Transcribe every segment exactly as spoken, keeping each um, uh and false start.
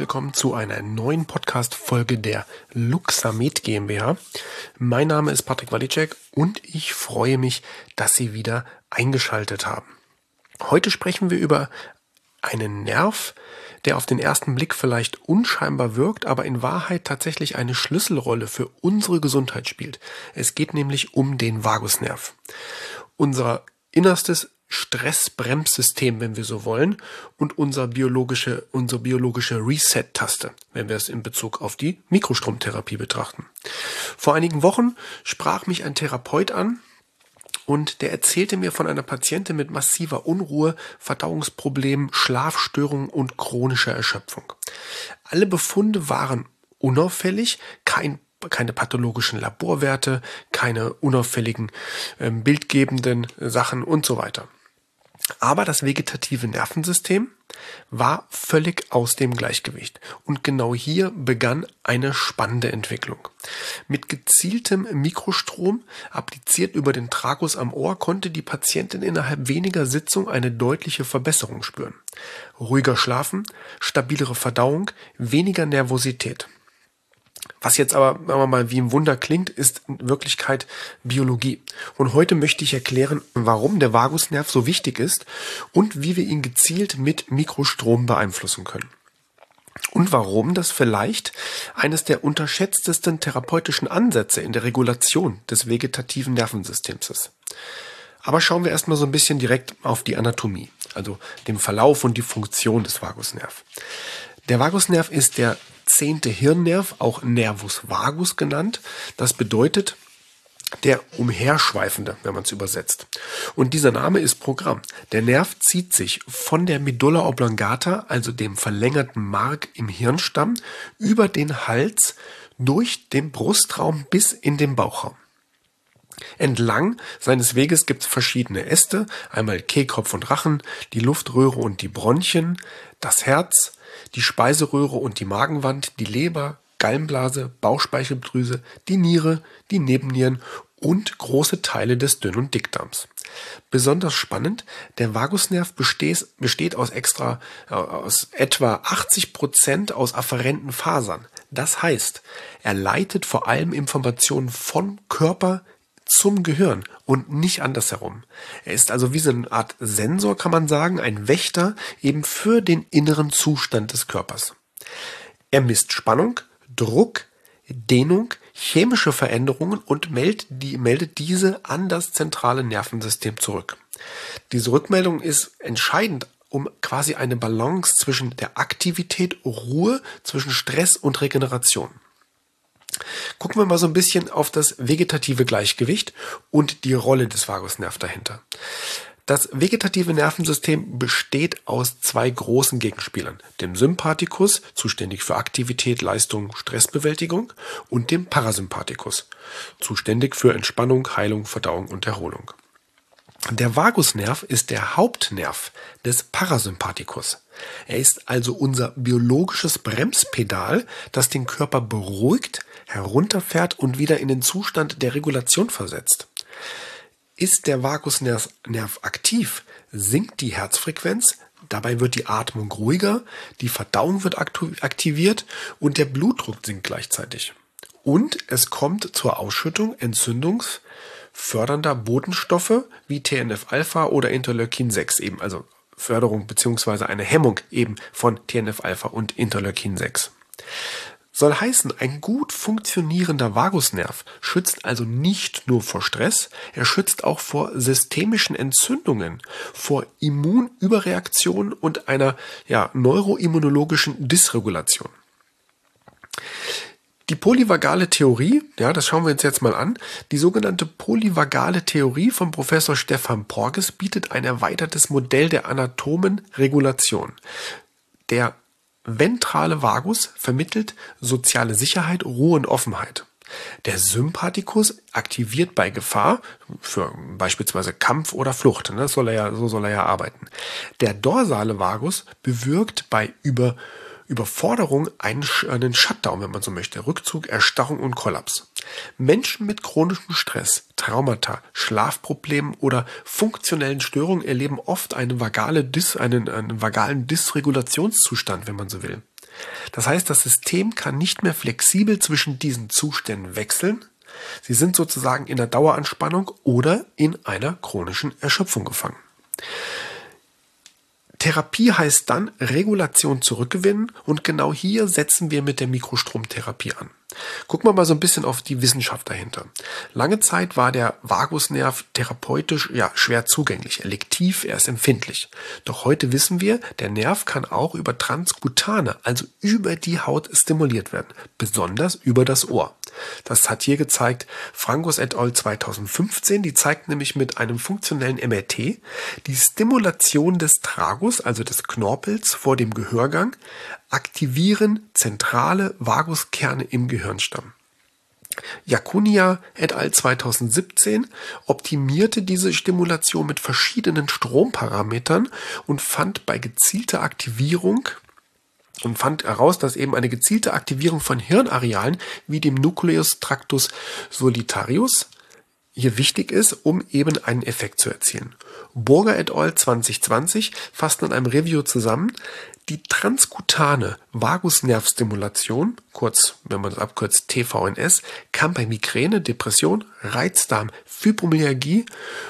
willkommen zu einer neuen Podcast-Folge der Luxamed GmbH. Mein Name ist Patrick Walicek und ich freue mich, dass Sie wieder eingeschaltet haben. Heute sprechen wir über einen Nerv, der auf den ersten Blick vielleicht unscheinbar wirkt, aber in Wahrheit tatsächlich eine Schlüsselrolle für unsere Gesundheit spielt. Es geht nämlich um den Vagusnerv. Unser innerstes Stressbremssystem, wenn wir so wollen, und unser biologische, unsere biologische Reset-Taste, wenn wir es in Bezug auf die Mikrostromtherapie betrachten. Vor einigen Wochen sprach mich ein Therapeut an und der erzählte mir von einer Patientin mit massiver Unruhe, Verdauungsproblemen, Schlafstörungen und chronischer Erschöpfung. Alle Befunde waren unauffällig, kein keine pathologischen Laborwerte, keine unauffälligen äh, bildgebenden Sachen und so weiter. Aber das vegetative Nervensystem war völlig aus dem Gleichgewicht. Und genau hier begann eine spannende Entwicklung. Mit gezieltem Mikrostrom, appliziert über den Tragus am Ohr, konnte die Patientin innerhalb weniger Sitzungen eine deutliche Verbesserung spüren. Ruhiger Schlafen, stabilere Verdauung, weniger Nervosität. Was jetzt aber, sagen wir mal, wie ein Wunder klingt, ist in Wirklichkeit Biologie. Und heute möchte ich erklären, warum der Vagusnerv so wichtig ist und wie wir ihn gezielt mit Mikrostrom beeinflussen können. Und warum das vielleicht eines der unterschätztesten therapeutischen Ansätze in der Regulation des vegetativen Nervensystems ist. Aber schauen wir erstmal so ein bisschen direkt auf die Anatomie, also den Verlauf und die Funktion des Vagusnerv. Der Vagusnerv ist der zehnte Hirnnerv, auch Nervus vagus genannt. Das bedeutet der Umherschweifende, wenn man es übersetzt. Und dieser Name ist Programm. Der Nerv zieht sich von der Medulla oblongata, also dem verlängerten Mark im Hirnstamm, über den Hals durch den Brustraum bis in den Bauchraum. Entlang seines Weges gibt es verschiedene Äste, einmal Kehlkopf und Rachen, die Luftröhre und die Bronchien, das Herz, die Speiseröhre und die Magenwand, die Leber, Gallenblase, Bauchspeicheldrüse, die Niere, die Nebennieren und große Teile des Dünn- und Dickdarms. Besonders spannend, der Vagusnerv besteht, besteht aus, extra, äh, aus etwa achtzig Prozent aus afferenten Fasern. Das heißt, er leitet vor allem Informationen von Körper zum Gehirn und nicht andersherum. Er ist also wie so eine Art Sensor, kann man sagen, ein Wächter eben für den inneren Zustand des Körpers. Er misst Spannung, Druck, Dehnung, chemische Veränderungen und meldet, die, meldet diese an das zentrale Nervensystem zurück. Diese Rückmeldung ist entscheidend, um quasi eine Balance zwischen der Aktivität, Ruhe, zwischen Stress und Regeneration. Gucken wir mal so ein bisschen auf das vegetative Gleichgewicht und die Rolle des Vagusnerv dahinter. Das vegetative Nervensystem besteht aus zwei großen Gegenspielern, dem Sympathikus, zuständig für Aktivität, Leistung, Stressbewältigung, und dem Parasympathikus, zuständig für Entspannung, Heilung, Verdauung und Erholung. Der Vagusnerv ist der Hauptnerv des Parasympathikus. Er ist also unser biologisches Bremspedal, das den Körper beruhigt, herunterfährt und wieder in den Zustand der Regulation versetzt. Ist der Vagusnerv Nerv aktiv, sinkt die Herzfrequenz, dabei wird die Atmung ruhiger, die Verdauung wird aktiviert und der Blutdruck sinkt gleichzeitig. Und es kommt zur Ausschüttung entzündungsfördernder Botenstoffe wie T N F Alpha oder Interleukin sechs eben, also Förderung bzw. eine Hemmung eben von T N F Alpha und Interleukin sechs. Soll heißen, ein gut funktionierender Vagusnerv schützt also nicht nur vor Stress, er schützt auch vor systemischen Entzündungen, vor Immunüberreaktionen und einer ja, neuroimmunologischen Dysregulation. Die polyvagale Theorie, ja, das schauen wir uns jetzt mal an, die sogenannte polyvagale Theorie von Professor Stefan Porges bietet ein erweitertes Modell der Atomenregulation. Der ventrale Vagus vermittelt soziale Sicherheit, Ruhe und Offenheit. Der Sympathikus aktiviert bei Gefahr, für beispielsweise Kampf oder Flucht, das soll er ja, so soll er ja arbeiten. Der dorsale Vagus bewirkt bei Über Überforderung einen, einen Shutdown, wenn man so möchte, Rückzug, Erstarrung und Kollaps. Menschen mit chronischem Stress, Traumata, Schlafproblemen oder funktionellen Störungen erleben oft eine vagale Dys, einen, einen vagalen Dysregulationszustand, wenn man so will. Das heißt, das System kann nicht mehr flexibel zwischen diesen Zuständen wechseln. Sie sind sozusagen in der Daueranspannung oder in einer chronischen Erschöpfung gefangen. Therapie heißt dann Regulation zurückgewinnen und genau hier setzen wir mit der Mikrostromtherapie an. Gucken wir mal so ein bisschen auf die Wissenschaft dahinter. Lange Zeit war der Vagusnerv therapeutisch ja schwer zugänglich, elektiv, er ist empfindlich. Doch heute wissen wir, der Nerv kann auch über Transkutane, also über die Haut stimuliert werden, besonders über das Ohr. Das hat hier gezeigt Francos et al. zweitausendfünfzehn, die zeigt nämlich mit einem funktionellen M R T die Stimulation des Tragus, also des Knorpels vor dem Gehörgang, aktivieren zentrale Vaguskerne im Gehirnstamm. Jakunia et al. zweitausendsiebzehn optimierte diese Stimulation mit verschiedenen Stromparametern und fand bei gezielter Aktivierung und fand heraus, dass eben eine gezielte Aktivierung von Hirnarealen wie dem Nucleus tractus solitarius hier wichtig ist, um eben einen Effekt zu erzielen. Burger et al. zwanzig zwanzig fassten in einem Review zusammen, die transkutane Vagusnervstimulation, kurz, wenn man das abkürzt, T V N S, kann bei Migräne, Depression, Reizdarm, Fibromyalgie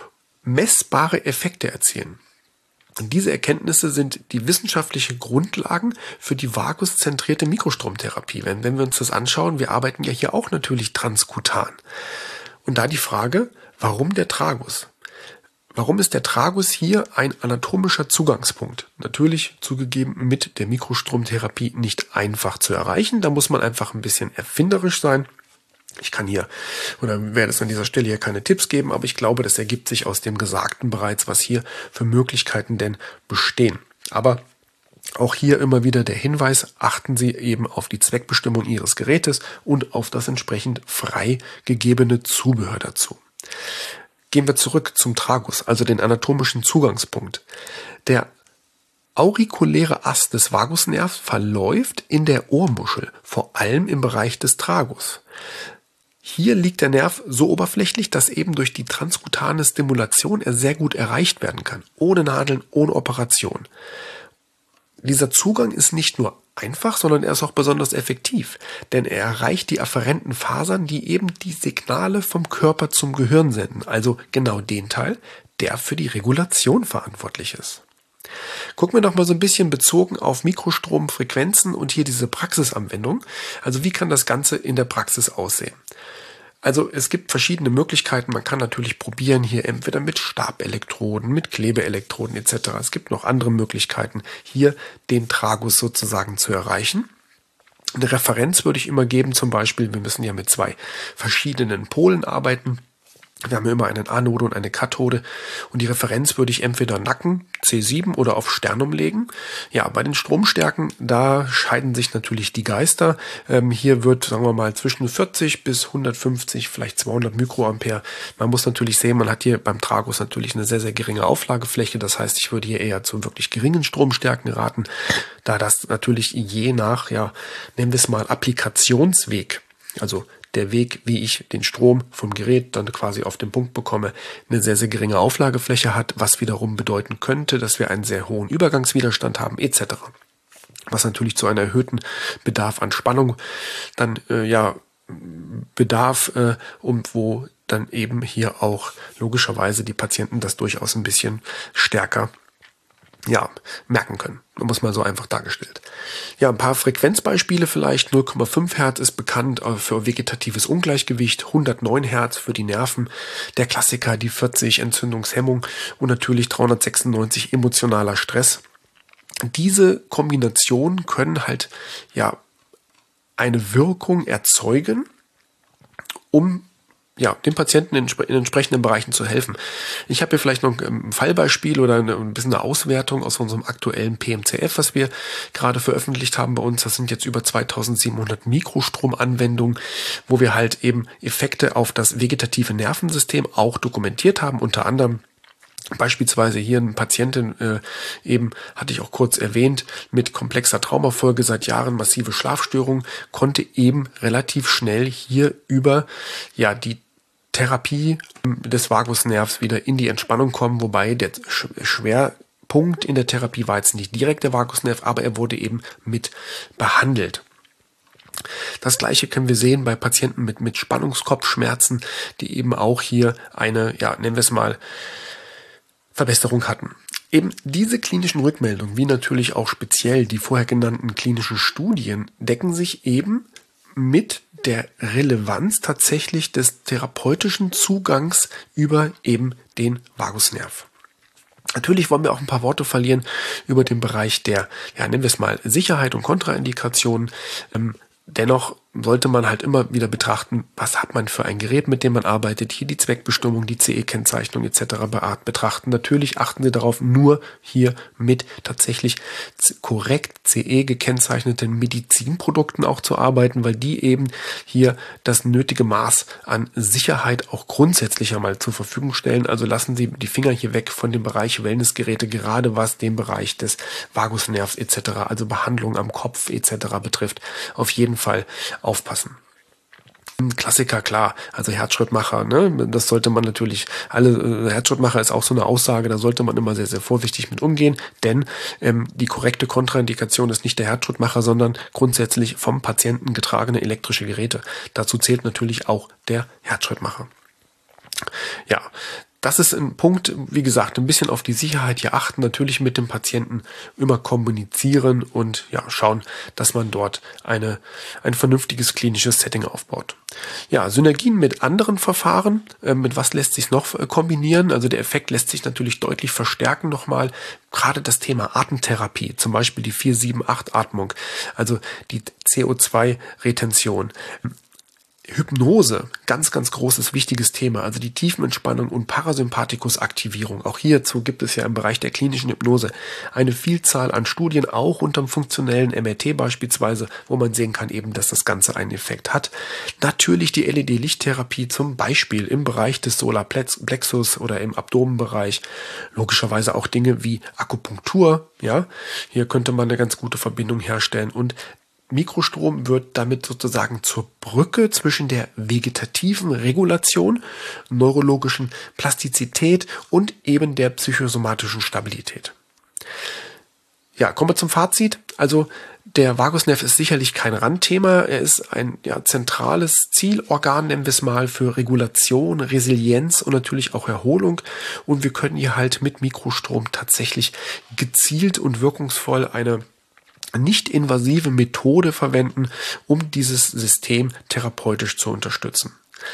messbare Effekte erzielen. Und diese Erkenntnisse sind die wissenschaftlichen Grundlagen für die vaguszentrierte Mikrostromtherapie. Wenn, wenn wir uns das anschauen, wir arbeiten ja hier auch natürlich transkutan. Und da die Frage, warum der Tragus? Warum ist der Tragus hier ein anatomischer Zugangspunkt? Natürlich zugegeben mit der Mikrostromtherapie nicht einfach zu erreichen. Da muss man einfach ein bisschen erfinderisch sein. Ich kann hier oder werde es an dieser Stelle hier keine Tipps geben, aber ich glaube, das ergibt sich aus dem Gesagten bereits, was hier für Möglichkeiten denn bestehen. Aber auch hier immer wieder der Hinweis, achten Sie eben auf die Zweckbestimmung Ihres Gerätes und auf das entsprechend freigegebene Zubehör dazu. Gehen wir zurück zum Tragus, also den anatomischen Zugangspunkt. Der aurikuläre Ast des Vagusnervs verläuft in der Ohrmuschel, vor allem im Bereich des Tragus. Hier liegt der Nerv so oberflächlich, dass eben durch die transkutane Stimulation er sehr gut erreicht werden kann, ohne Nadeln, ohne Operation. Dieser Zugang ist nicht nur einfach, sondern er ist auch besonders effektiv, denn er erreicht die afferenten Fasern, die eben die Signale vom Körper zum Gehirn senden, also genau den Teil, der für die Regulation verantwortlich ist. Gucken wir noch mal so ein bisschen bezogen auf Mikrostromfrequenzen und hier diese Praxisanwendung. Also wie kann das Ganze in der Praxis aussehen? Also es gibt verschiedene Möglichkeiten. Man kann natürlich probieren hier entweder mit Stabelektroden, mit Klebeelektroden et cetera. Es gibt noch andere Möglichkeiten, hier den Tragus sozusagen zu erreichen. Eine Referenz würde ich immer geben, zum Beispiel, wir müssen ja mit zwei verschiedenen Polen arbeiten. Wir haben ja immer eine Anode und eine Kathode und die Referenz würde ich entweder Nacken, C sieben oder auf Sternum legen. Ja, bei den Stromstärken, da scheiden sich natürlich die Geister. Ähm, hier wird, sagen wir mal, zwischen vierzig bis hundertfünfzig, vielleicht zweihundert Mikroampere. Man muss natürlich sehen, man hat hier beim Tragus natürlich eine sehr, sehr geringe Auflagefläche. Das heißt, ich würde hier eher zu wirklich geringen Stromstärken raten, da das natürlich je nach, ja, nennen wir es mal Applikationsweg, also der Weg, wie ich den Strom vom Gerät dann quasi auf den Punkt bekomme, eine sehr, sehr geringe Auflagefläche hat, was wiederum bedeuten könnte, dass wir einen sehr hohen Übergangswiderstand haben et cetera. Was natürlich zu einem erhöhten Bedarf an Spannung dann äh, ja bedarf äh, und wo dann eben hier auch logischerweise die Patienten das durchaus ein bisschen stärker ja, merken können. Um es mal so einfach dargestellt. Ja, ein paar Frequenzbeispiele vielleicht. null Komma fünf Hertz ist bekannt für vegetatives Ungleichgewicht, hundertneun Hertz für die Nerven, der Klassiker die vierzig Entzündungshemmung und natürlich dreihundertsechsundneunzig emotionaler Stress. Diese Kombinationen können halt ja eine Wirkung erzeugen, um ja, dem Patienten in, in entsprechenden Bereichen zu helfen. Ich habe hier vielleicht noch ein Fallbeispiel oder eine, ein bisschen eine Auswertung aus unserem aktuellen P M C F, was wir gerade veröffentlicht haben bei uns. Das sind jetzt über zweitausendsiebenhundert Mikrostromanwendungen, wo wir halt eben Effekte auf das vegetative Nervensystem auch dokumentiert haben, unter anderem beispielsweise hier eine Patientin, äh, eben hatte ich auch kurz erwähnt, mit komplexer Traumafolge seit Jahren, massive Schlafstörungen, konnte eben relativ schnell hier über ja die Therapie des Vagusnervs wieder in die Entspannung kommen, wobei der schwer Punkt in der Therapie war jetzt nicht direkt der Vagusnerv, aber er wurde eben mit behandelt. Das Gleiche können wir sehen bei Patienten mit, mit Spannungskopfschmerzen, die eben auch hier eine, ja, nennen wir es mal, Verbesserung hatten. Eben diese klinischen Rückmeldungen, wie natürlich auch speziell die vorher genannten klinischen Studien, decken sich eben mit der Relevanz tatsächlich des therapeutischen Zugangs über eben den Vagusnerv. Natürlich wollen wir auch ein paar Worte verlieren über den Bereich der, ja, nennen wir es mal, Sicherheit und Kontraindikationen. Ähm, Dennoch sollte man halt immer wieder betrachten, was hat man für ein Gerät, mit dem man arbeitet. Hier die Zweckbestimmung, die C E-Kennzeichnung et cetera betrachten. Natürlich achten Sie darauf, nur hier mit tatsächlich korrekt C E gekennzeichneten Medizinprodukten auch zu arbeiten, weil die eben hier das nötige Maß an Sicherheit auch grundsätzlich einmal zur Verfügung stellen. Also lassen Sie die Finger hier weg von dem Bereich Wellnessgeräte, gerade was den Bereich des Vagusnervs et cetera, also Behandlung am Kopf et cetera betrifft. Auf jeden Fall aufpassen. Klassiker, klar, also Herzschrittmacher, ne, das sollte man natürlich, alle äh, Herzschrittmacher ist auch so eine Aussage, da sollte man immer sehr, sehr vorsichtig mit umgehen, denn ähm, die korrekte Kontraindikation ist nicht der Herzschrittmacher, sondern grundsätzlich vom Patienten getragene elektrische Geräte. Dazu zählt natürlich auch der Herzschrittmacher. Ja, das ist ein Punkt, wie gesagt, ein bisschen auf die Sicherheit hier achten, natürlich mit dem Patienten immer kommunizieren und ja, schauen, dass man dort eine, ein vernünftiges klinisches Setting aufbaut. Ja, Synergien mit anderen Verfahren, äh, mit was lässt sich noch äh, kombinieren? Also der Effekt lässt sich natürlich deutlich verstärken nochmal. Gerade das Thema Atemtherapie, zum Beispiel die vier sieben acht Atmung, also die C O zwei Retention. Hypnose, ganz, ganz großes, wichtiges Thema, also die Tiefenentspannung und Parasympathikus-Aktivierung. Auch hierzu gibt es ja im Bereich der klinischen Hypnose eine Vielzahl an Studien, auch unterm funktionellen M R T beispielsweise, wo man sehen kann eben, dass das Ganze einen Effekt hat. Natürlich die L E D-Lichttherapie zum Beispiel im Bereich des Solarplexus oder im Abdomenbereich. Logischerweise auch Dinge wie Akupunktur, ja, hier könnte man eine ganz gute Verbindung herstellen und Mikrostrom wird damit sozusagen zur Brücke zwischen der vegetativen Regulation, neurologischen Plastizität und eben der psychosomatischen Stabilität. Ja, kommen wir zum Fazit. Also der Vagusnerv ist sicherlich kein Randthema. Er ist ein ja, zentrales Zielorgan, nennen wir es mal, für Regulation, Resilienz und natürlich auch Erholung. Und wir können hier halt mit Mikrostrom tatsächlich gezielt und wirkungsvoll eine nicht invasive Methode verwenden, um dieses System therapeutisch zu unterstützen.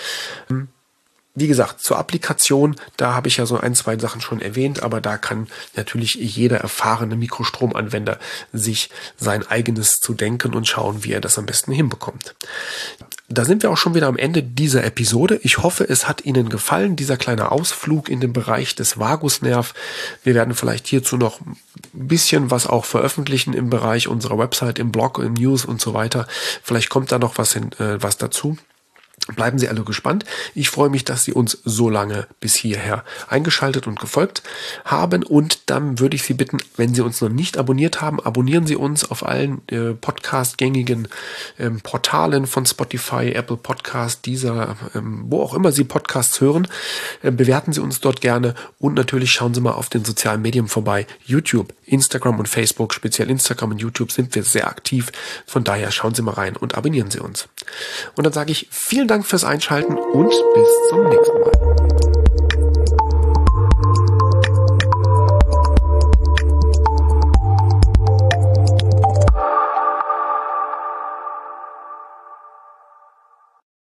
Wie gesagt, zur Applikation, da habe ich ja so ein, zwei Sachen schon erwähnt, aber da kann natürlich jeder erfahrene Mikrostromanwender sich sein eigenes zu denken und schauen, wie er das am besten hinbekommt. Da sind wir auch schon wieder am Ende dieser Episode. Ich hoffe, es hat Ihnen gefallen, dieser kleine Ausflug in den Bereich des Vagusnerv. Wir werden vielleicht hierzu noch ein bisschen was auch veröffentlichen im Bereich unserer Website, im Blog, im News und so weiter. Vielleicht kommt da noch was, hin, äh, was dazu. Bleiben Sie alle gespannt. Ich freue mich, dass Sie uns so lange bis hierher eingeschaltet und gefolgt haben. Und dann würde ich Sie bitten, wenn Sie uns noch nicht abonniert haben, abonnieren Sie uns auf allen äh, Podcast-gängigen ähm, Portalen von Spotify, Apple Podcast, Deezer, ähm, wo auch immer Sie Podcasts hören. Äh, bewerten Sie uns dort gerne und natürlich schauen Sie mal auf den sozialen Medien vorbei. YouTube, Instagram und Facebook, speziell Instagram und YouTube sind wir sehr aktiv. Von daher schauen Sie mal rein und abonnieren Sie uns. Und dann sage ich vielen Dank fürs Einschalten und bis zum nächsten Mal.